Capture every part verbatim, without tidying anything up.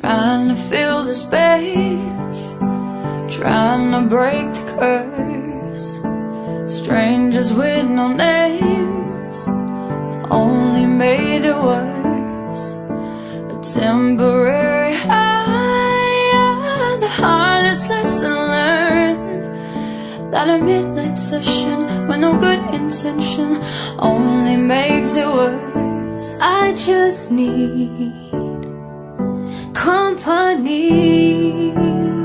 trying to fill the space, trying to break the curse. Strangers with no names only made it worse. A temporary high, the hardest lesson learned, that a midnight session with no good intention only makes it worse. I just need company.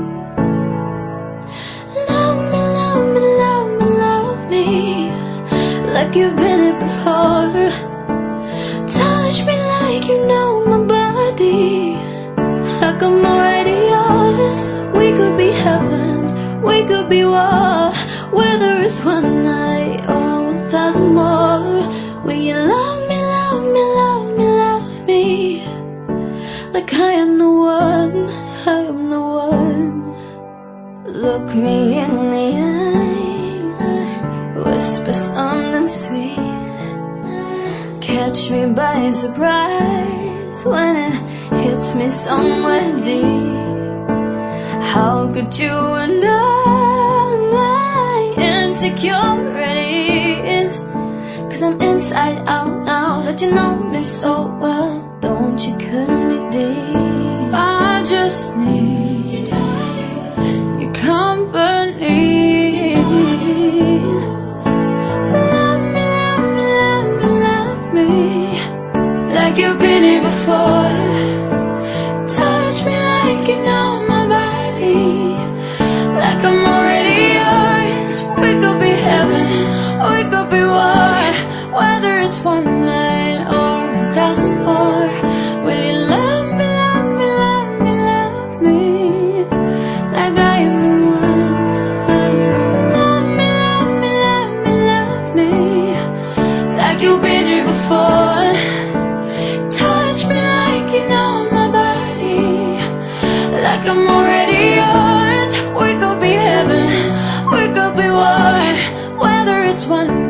Love me, love me, love me, love me like you've been it before. Touch me like you know my body, like I'm already yours. We could be heaven, we could be war, whether it's one night or one thousand more. Will you love me, love me, love me, love me like I am the one, I am the one. Look me in the eyes, whisper something sweet, catch me by surprise when it hits me somewhere deep. How could you and I insecurities? Cause I'm inside out now that you know me so well. Don't you cut me deep. I just need your company. Love me, love me, love me, love me like you've been here before. Touch me like you know my body, like I'm already yours. We could be heaven, we could be war, whether it's one night or a thousand more. Will you love me, love me, love me, love me like I am the one? Love me, love me, love me, love me like you've been here before. Touch me like you know my body, like I'm already yours. We could be heaven, we could be war, whether it's one